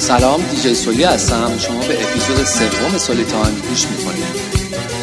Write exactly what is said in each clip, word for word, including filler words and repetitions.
سلام، دیجی سولی هستم. شما به اپیزود سوم سولی تایم گوش میکنید.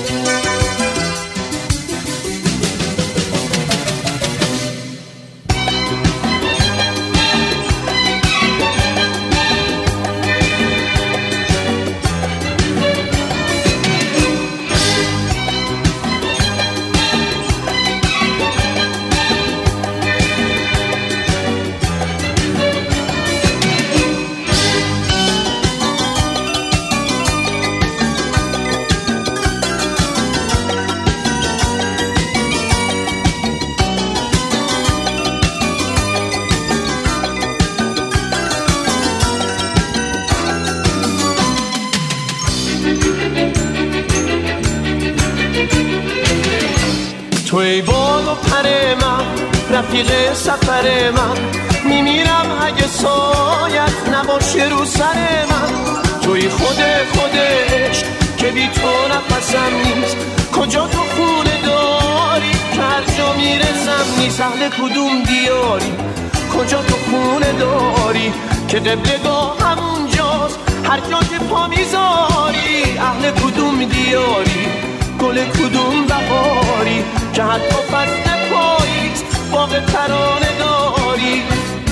توی بال و پر من، رفیق سفر من، میمیرم اگه سایت نباشه رو سر من. توی خود خودش که بی تو نفسم نیست، کجا تو خونه داری که هر جا میرسم نیست. اهل کدوم دیاری، کجا تو خونه داری که قبلگاه همونجاست هر جا که پا میذاری. اهل کدوم دیاری، گل کدوم بهاری که حتی فصل پاییز باغ ترانه داری.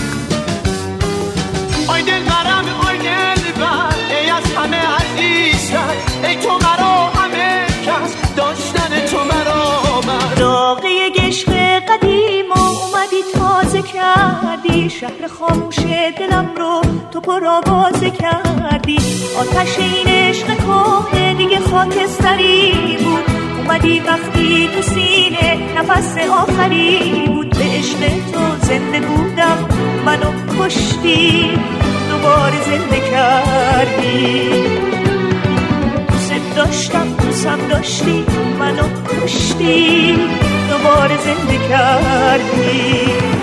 آی دل برم، آی دل بر، ای از همه عزیزتر، ای تو مرا همه کس، داشتن تو مرا من. داغه عشق قدیم اومدی تازه کردی، شهر خاموش دلم رو تو پر آوازه کردی. آتش این عشق کهنه دیگه خاکستری بود، اومدی وقتی تو سینه نفس آخری بود. به عشق تو زنده بودم، منو کشتی، دوباره زنده کردی. دوست داشتم، دوستم داشتی، منو کشتی، دوباره زنده کردی.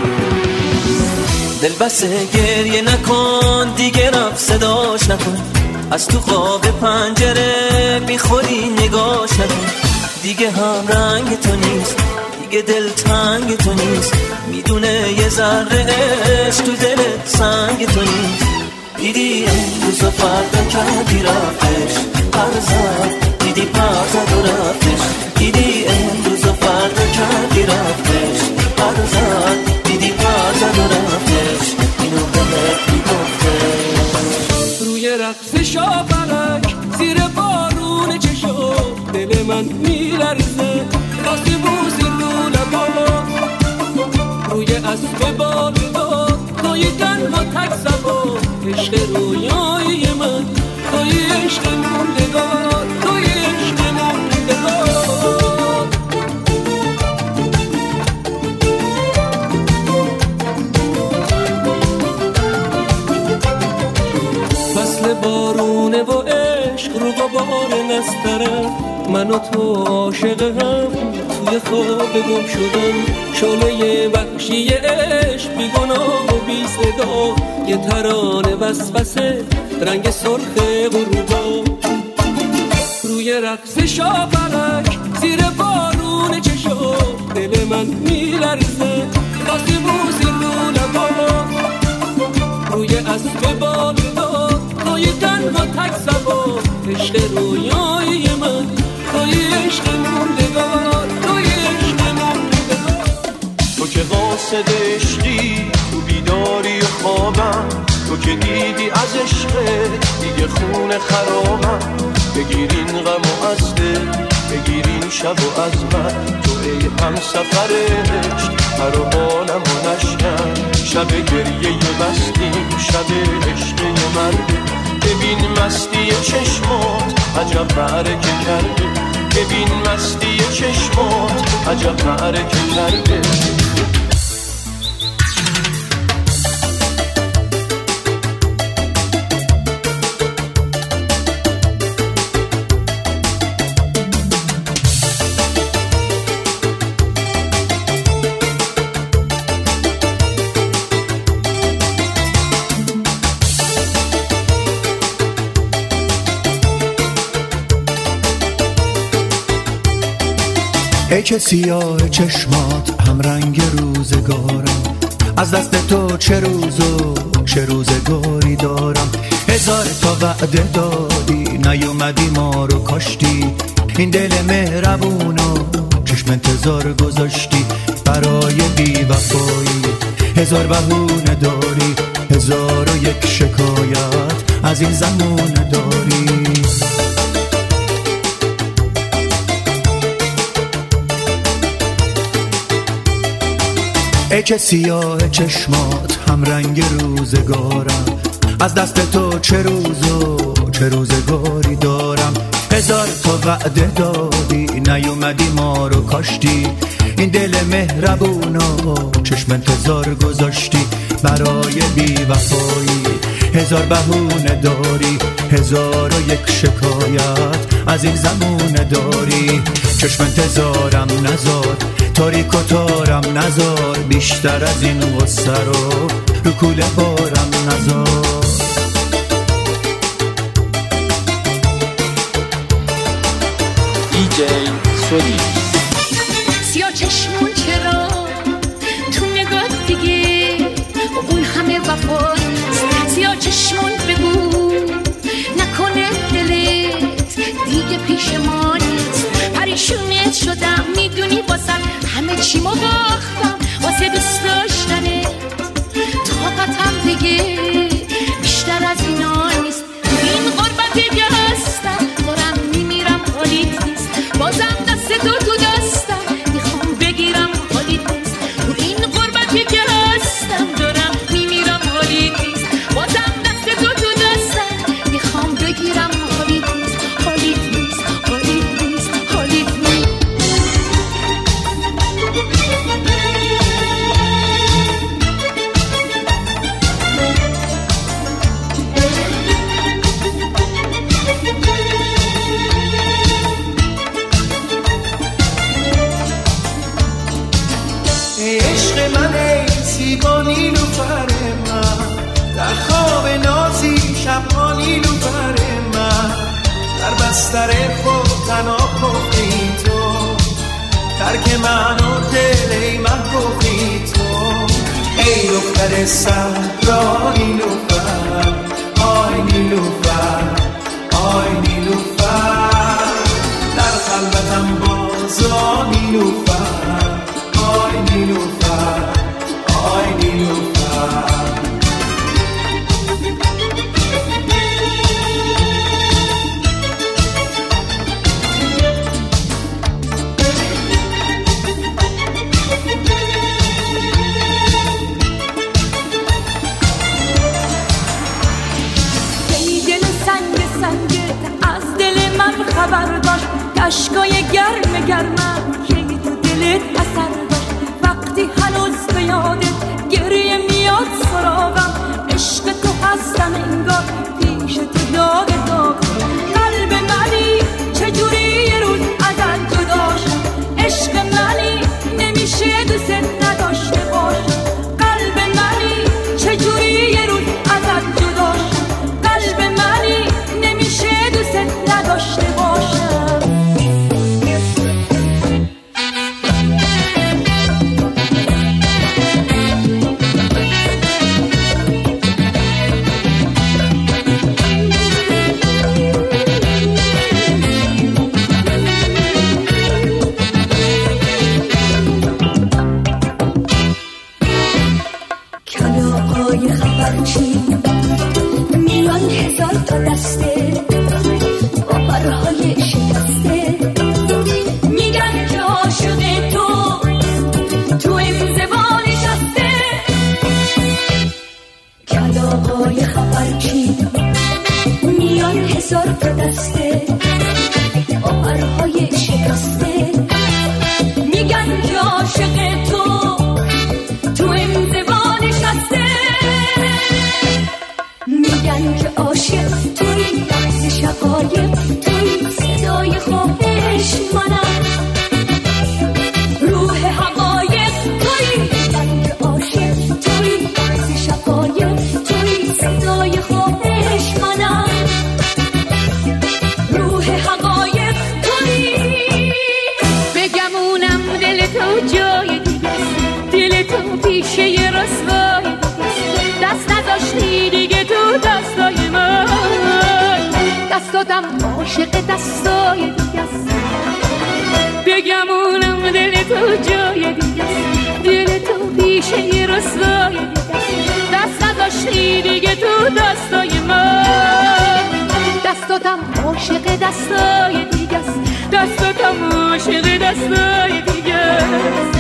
دل بسه گریه نکن دیگه، رفت صداش نکن، از تو خواب پنجره میخوری نگاش نکن. دیگه هم رنگ تو نیست، دیگه دل تنگ تو نیست، میدونه یه ذره عشق تو دل سنگ تو نیست. دیدی امروز و فردا کردی رفتش، پرزد دیدی پرزد و رفتش. دیدی امروز و فردا کردی رفتش، پرزد دیدی پرزد و رفتش. اینو بهت میگفتش. روی رقص شاپرک زیر بارون چشم دل من میلرزه، واسه موزی رو لبا روی اسب بالدار، توی تنها تک سبا. عشق رویای من، توی عشق موندگار، توی عشق موندگار. فصل بارونه و عشق رو غبار نسترن، من و تو عاشق هم توی خواب گم شدن. شعله وحشی عشق بی گناه و بی صدا، یه ترانه وسوسه رنگ سرخ غروبا. روی رقص شاپرک زیر بارون چشم دل من میلرزه، واسه موزی رو لبا روی اسب بالدار، توی تنها تک سبا. عشق رویای من، توی عشق موندگار، توی عشق موندگار. تو که قاصد عشقی، تو بیداری و خوابم، تو که دیدی از عشقت دیگه خون خرابم. بگیرین غم و از دل، بگیرین شب و از من، تو ای هم سفر عشق هر و حالم و نشکن. شب گریه بستیم، شب عشق مرده. ببین مستی چشمات عجب برکه کرده، ببین مستی چشمات عجب برکه کرده. ای که سیاه چشمات هم رنگ روزگارم، از دست تو چه روز و چه روزگاری دارم. هزار تا وعده دادی نیومدی ما رو کاشتی، این دل مهربونو چشم انتظار گذاشتی برای بی وفایی. هزار بهونه داری، هزار و یک شکایت از این زمونه داری. ای که سیاه چشمات هم رنگ روزگارم، از دست تو چه روز و چه روزگاری دارم. هزار تا وعده دادی نیومدی ما رو کاشتی، این دل مهربونو چشم انتظار گذاشتی برای بی وفایی. هزار بهونه داری، هزار و یک شکایت از این زمونه داری. چشم انتظارم نزار، تاریک و تارم نزار، بیشتر از این غصه رو رو کوله بارم نزار. دیجی سولی. سیاه چشمون چرا تو نگاه دیگه اون همه وفا، سیاه چشمون بگو نکنه دلت دیگه پیش ما نیست. پریشونت شدم میدونی واسه همه چی ما باختم، واسه دوست داشتنه طاقتم دیگه بیشتر از اینا نیست. این غربت دیگه هستم دارم میمیرم حالیت نیست، بازم دست تو تو دستم میخوام بگیرم حالیت نیست. تو این غربتی که هستم دارم میمیرم حالیت نیست، بازم دست تو تو دستم میخوام بگیرم حالیت نیست. حالیت نیست، حالیت نیست، حالیت نیست. عشق من ای زیبا نیلوفر من، در خواب نازی شبها نیلوفر من، در بستر خود تنها پخی تو، ترک من و دل ای من پخی تو. ای دختر صحرا نیلوفر، آی نیلوفر، آی نیلوفر، در قلبتم بازا نیلوفر، آی نیلوفر، آی نیلوفر. ای دل سنگ سنگت از دل من خبر داشت، اشکای گرم گرمم که تو دلت اثر داشت. وقتی هنوز به یادت گریه میاد سراغم، عشق تو هستم انگار پیش تو داغ داغ. قلب منی چجوری یه روز ازت جدا شد، عشق منی نمیشه دوست نداشته باشم. قلب منی چجوری یه روز ازت جدا شد، قلب منی نمیشه دوست نداشته باشم. کلاغای خبرچی میان هزار تا دسته با پرهای شکسته، میگن که عاشق تو تو انزوا نشسته. کلاغای خبرچی میان هزار تا دسته با پرهای شکسته، میگن که عاشق تو تو انزوا نشسته. میگن که عاشق توی بحث شقایق، توی صدای خواهش منم، روح حقایق توی. میگن که عاشق توی بحث شقایق، توی صدای خواهش منم، روح حقایق توی. بگمونم دل تو جای دیگه، دل تو پیشه رسوای دیگه، دست نداشتی دیگه تو دستای من. دستاتم عاشق دستای دیگه است. بگمونم دل تو جای دیگه است، دل تو بیشه رسوای دیگه است. دست نداشتی دیگه تو دستای من، دستاتم عاشق دستای دیگه است، دستاتم عاشق دستای دیگه است.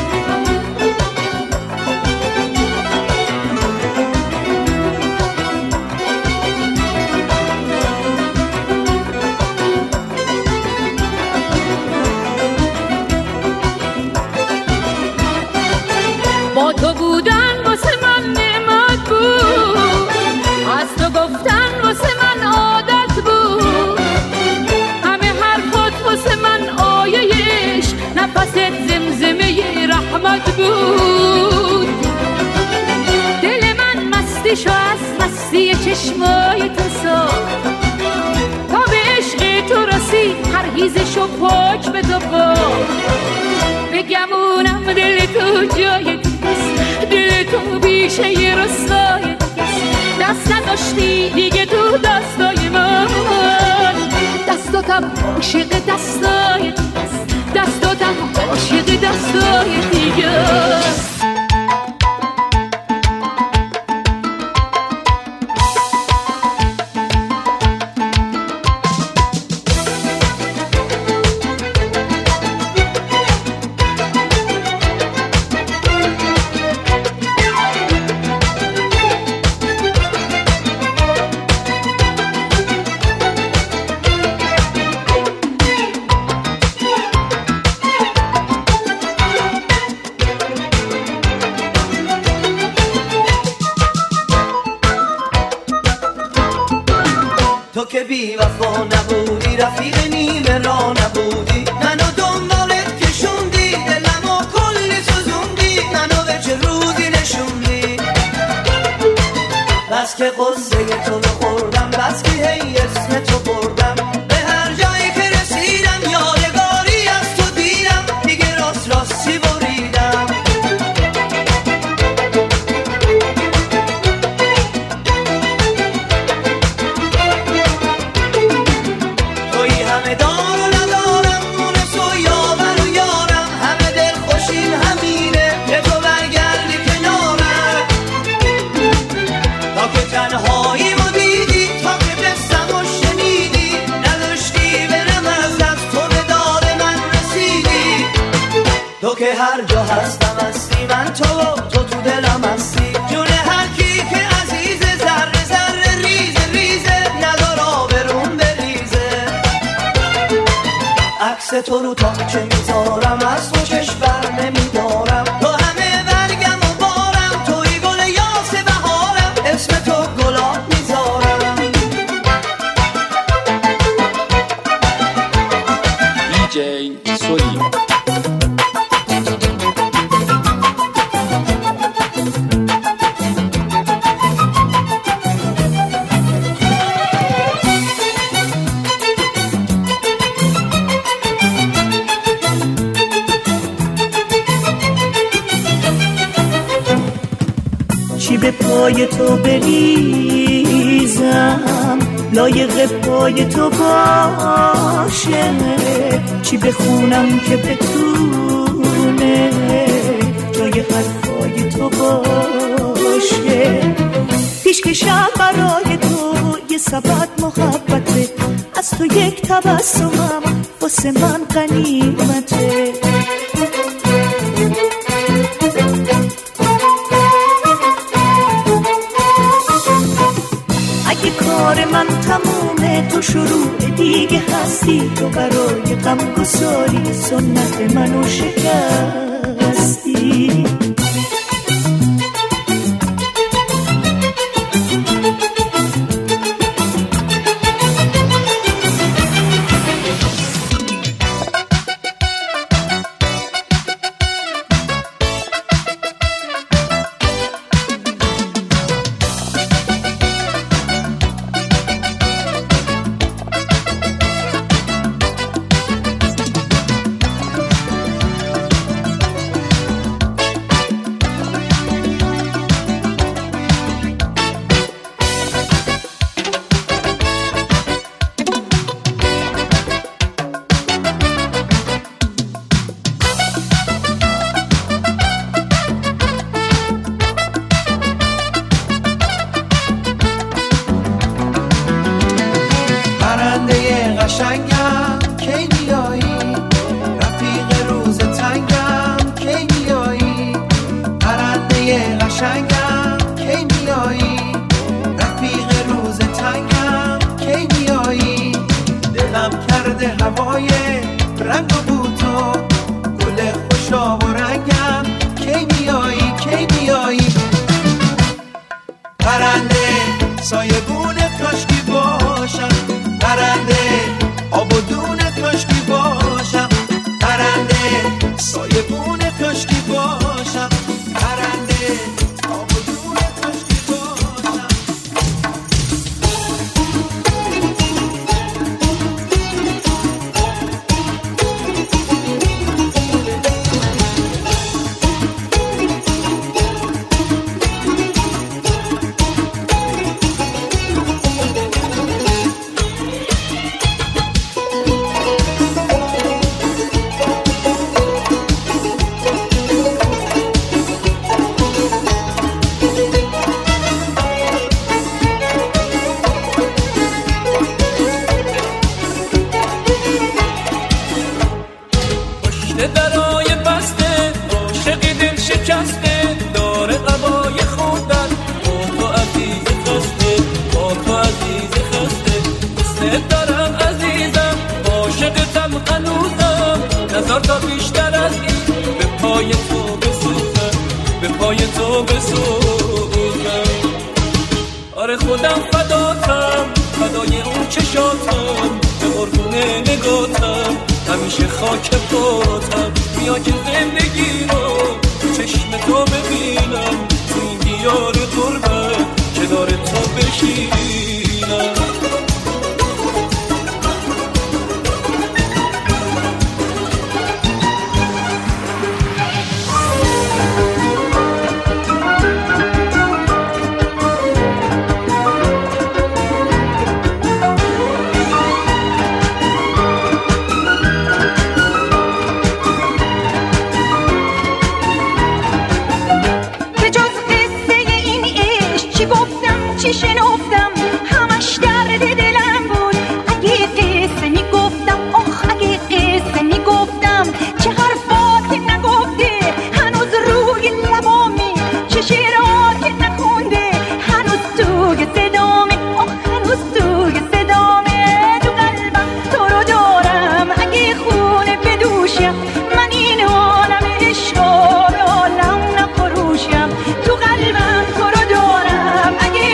با تو بودن واسه من نعمت بود، از تو گفتن واسه من عادت بود، همه حرفات واسه من آیه‌اش نفست زمزمه رحمت بود. دل من مستیشو از مستی چشمای تو ساخت، تا به عشق تو رسید پرهیزشو پاک به تو باخت. بگمونم دل تو جای دیگه است، دل تو بیشه رسوای دیگه است. دست نداشتی دیگه تو دستای من، دستاتم عاشق دستای دیگه است، دستاتم عاشق دستای دیگه است. تو که بی وفا نبودی، رفیق نیمه را نبودی، منو دنبالت کشوندی، دلمو کلی سوزوندی، منو به چه روزی نشوندی. بس که قصه تو رو خوردم، بس که هی اسم تو بردم، به هر جایی که رسیدم یادگاری از تو دیدم، دیگه راست راستی بریدم. همه دار و ندارم، مونس و یاور و یارم، همه دل خوشیم همینه که تو برگردی کنارم. تا که تنهایی ما دیدی، تا که بستم و شنیدی، نداشتی برم از دست تو به داد من رسیدی. تو که هر جا هستم هستی، من تو تو تو دلم هستی، جون هر کی که عزیزه، ذره ذره ریزه ریزه، ندار آبرون بریزه. عکس تو رو تا چه میذارم، از تو چشم نمیدارم، تو همه برگم و بارم، توی گل یاس بهارم، اسم تو گلاب میذارم. دی جی سولی چی به پای تو بریزم لایق پای تو باشه، چی بخونم که بتونه جای حرفای تو باشه. پیشکشم برای تو یه سبد محبته، از تو یک تبسمم واسه من غنیمته. اگه کار من تمومه تو شروع دیگه هستی، تو برای غم گساری سنت منو شکستی. قشنگم کی میایی، رفیق روز تنگم کی میایی، پرنده قشنگم کی میایی، رفیق روز تنگم کی میایی، دلم کرده هوای رنگ و بوتو، گل خوشا و رنگم کی میایی کی میایی، پرنده سایگونه کاشکی باشم، پرنده آب و دونه کاشکی باشم، پرنده سایگونه کاشکی باشم، پرنده آب و دونه کاشکی باشم. تا بیشتر از این به پای تو بسوزم، به پای تو بسوزم. آره خودم فداتم، فدای اون چشاتم، به قربون نگاتم، همیشه خاک پاتم. بیا که زندگی رو تو چشم تو ببینم، تو این دیار غربت کنار تو بشینم. چی شنفتم همش درد دلم بود، اگه قصه میگفتم آخ اگه قصه میگفتم، چه حرفات نگفته هنوز روی لبامه، چه شعرات نخونده هنوز توی صدامه، آخ هنوز توی صدامه. تو قلبم تو رو دارم اگه خونه بدوشم، من این عالم عشق عالم نفروشم. تو قلبم تو رو دارم اگه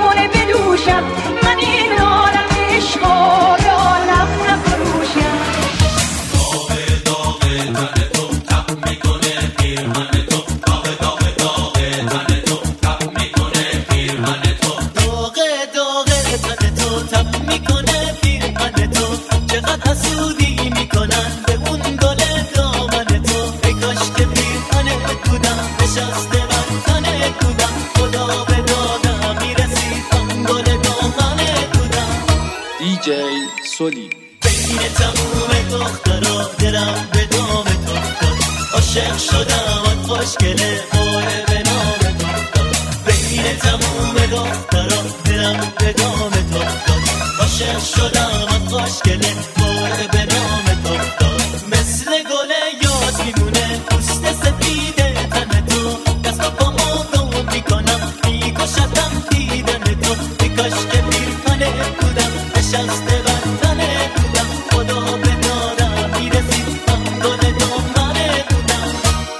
من این عالم عشق عالم نفروشم. داغ داغ تن تو تب میکنه پیرهن تو، داغ داغ داغ تن تو تب میکنه پیرهن تو، داغ داغ تن تو تب میکنه پیرهن تو، چقدر حسودی میکنن به اون گل دامن تو. ای کاش که پیرهنت بودم نشسته من تنت بودم، خدا به دادم میرسید آن گل دامنت بودم. دیجی سولی بین تموم دخترا دلم به دام تو افتاد، عاشق شدم آن خوشگله باره به نام تو افتاد. بین تموم دخترا دلم به دام تو افتاد، عاشق شدم آن خوشگله باره به نام تو افتاد. مثل گل یاس میمونه پوست سفید تن تو، دست و پامو گم میکنم میکشتم دیدن تو. ای کاش که پیرهنت بودم نشسته بر تنت بودم، خدا به دادم میرسید آن گل دامنت بودم.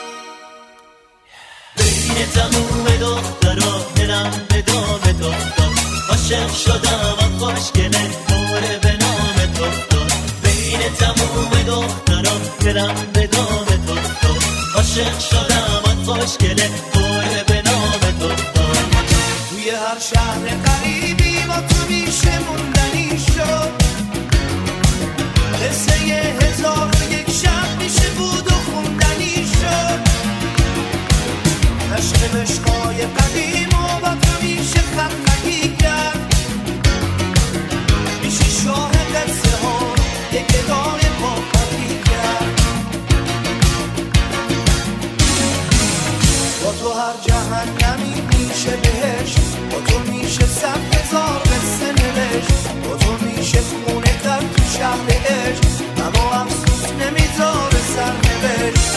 بین تموم دخترا دلم به دام تو افتاد، عاشق شدم آن خوشگله باره به نام تو افتاد. بین تموم دخترا دلم به دام تو افتاد، عاشق شدم آن خوشگله باره به نام تو افتاد. توی هر شهر قریبی با تو میشه موندنی شد، قصه یه هزار و یک شب میشه بود و خوندنی شد، عشق مشقای قدیم و با تو میشه خطی کرد، میشه شاه قصه ها یک اداره با خطی کرد. با تو هر جهنمی میشه بهشت، با تو میشه صد هزار قصه نوشت، با تو میشه خونه در شهر عشق اما افسوس نمیذاره سرنوشت.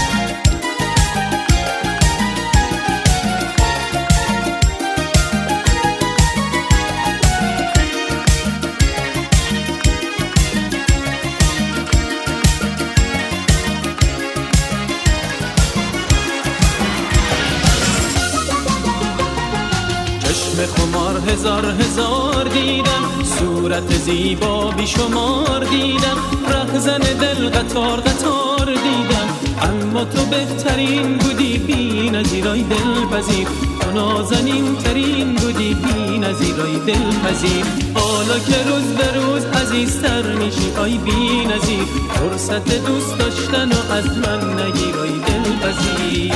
چشم خمار هزار هزار دیدم، صورت زیبا بیشمار دیدم، رهزن دل قطار قطار دیدم، اما تو بهترین بودی بی نظیرای دلپذیر، تو نازنین ترین بودی بی نظیرای دلپذیر. حالا که روز به روز عزیزتر میشی آی بی نظیر، فرصت دوست داشتن و از من نگیرای دلپذیر.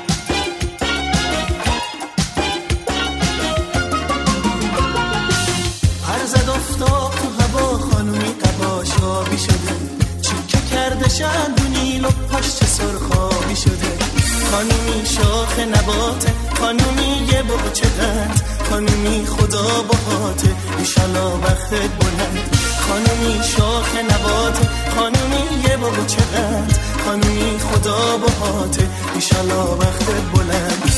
آبی شده چیکه کرده شندونیل و پشت سرخابی شده. خانومی شاخ نباته، خانومی یه بچه قند، خانومی خدا باهاته ایشالا وقتت بلند. خانومی شاخ نباته، خانومی یه بچه قند، خانومی خدا باهاته ایشالا وقتت بلند.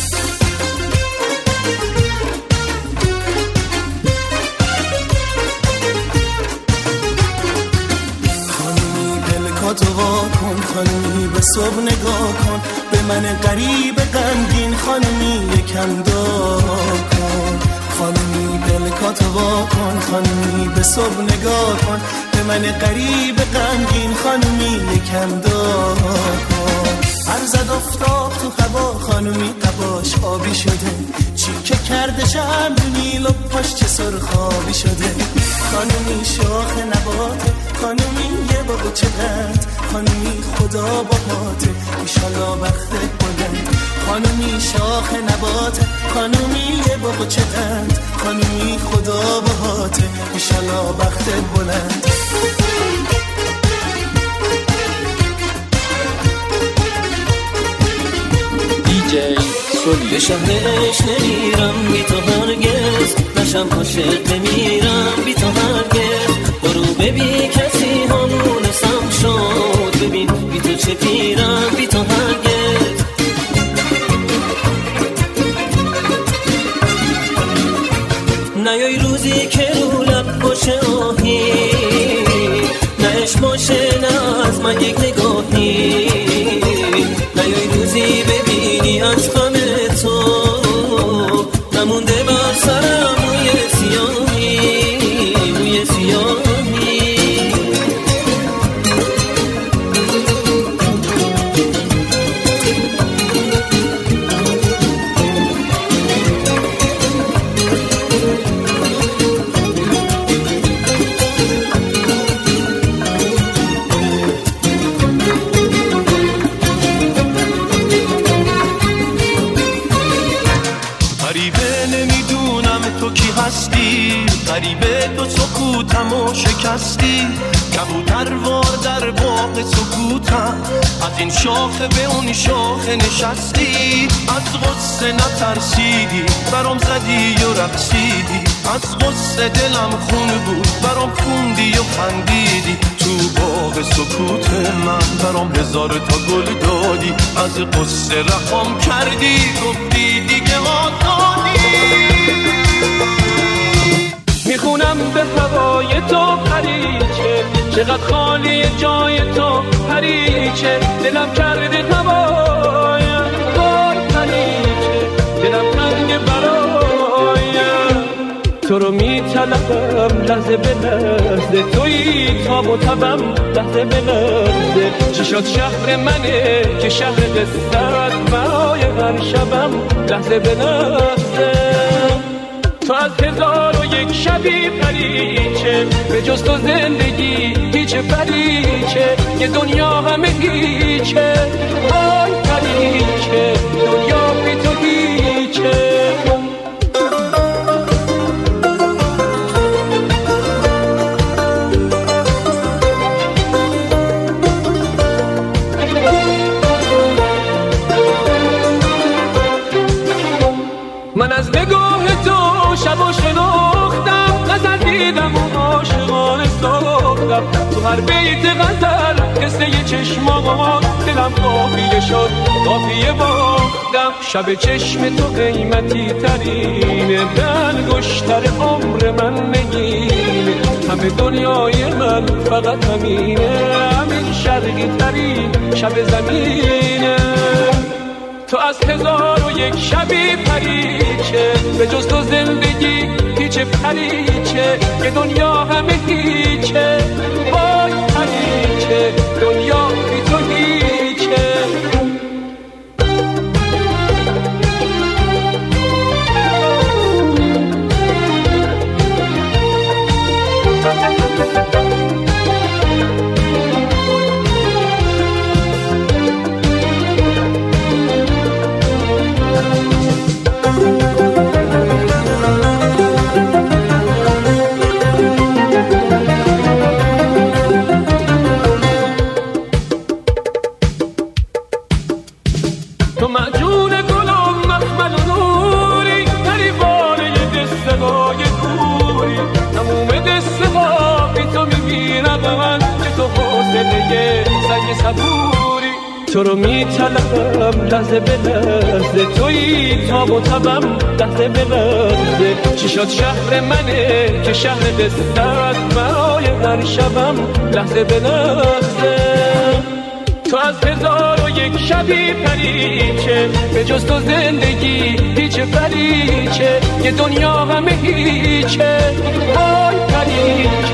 تو وا کن خانمی، به صبح نگاه کن، به من غریب غمگین خانمی یکم دعا کن. خانمی دلکاتو وا کن خانمی، به صبح نگاه کن، به من غریب غمگین خانمی یکم دعا کن. هر زد افتاد تو هوا خانمی قباش آبی شده، چیکه کرده شمدونیل و پشت سرخابی شده. خانمی شاخ نباته، خانمی یه بابا چقدر، خانمی خدا باهاته ایشالا وقتت بلند. خانمی شاخ نباته، خانمی یه بابا چقدر، خانمی خدا باهاته ایشالا وقتت بلند. به شهرش نمیرم بی تو هرگز، نشم عاشق نمیرم بی تو هرگز. برو ببین کسی همونسم شد، ببین بی تو چه پیرم بی تو هرگز. نیای روزی که رو لب باشه آهی، نه عشق باشه نه از من یک نگاهی. نیای روزی ببینی از غم تو نمونده بر سرم موی سیاهی، موی سیاهی. غریبه تو سکوتم و شکستی، کبوتر وار در باغ سکوتم، از این شاخه به اون شاخه نشستی. از غصه نترسیدی برام زدی و رقصیدی، از غصه دلم خون بود برام خوندی و خندیدی. تو باغ سکوت من برام هزار تا گل دادی، از غصه رهام کردی گفتی دیگه آزادی. میخونم به هوای تو پریچه، چقدر خالی جای تو پریچه. دلم کرده هوایم وای پریچه، دلم تنگ برایم. تو رو میطلبم لحظه به لحظه، تویی تاب و تبم لحظه به لحظه. چی شد شهر منه که شهر قصت، برای هر شبم لحظه به لحظه. تو از هزار و یک شبی پریچه، به جز تو زندگی هیچ پریچه. یه دنیا همه هیچه، آی پریچه، دنیا بی تو هیچه. من از نگاه تو شب و شناختم، غزل دیدم و عاشقانه ساختم. دادم تو هر بیت غزل قصه چشمات دلم قافیه شد قافیه باختم شب چشم تو قیمتی ترینه دلگشتر عمر من نگینه همه دنیای من فقط همینه همین شرقی ترین شب زمینه تو از هزار و یک شبی پریچه به جز تو زندگی هیچ پریچه که دنیا همه هیچه وای پریچه دنیا بی تو هیچه تو معجون گلم مخمل و نوری پریوانه دستگاه کوری تموم دستگاه بی تو میمیرم من که تو حوصله سنگ صبوری تو رو میطلبم لحظه به لحظه تویی تاب و تبم لحظه به لحظه چی شد شهر منه که شهر دستت برای هر شبم لحظه به لحظه تو از هزار و یک شبی پریچه به جز تو زندگی هیچ پریچه یه دنیا همه هیچه وای پریچه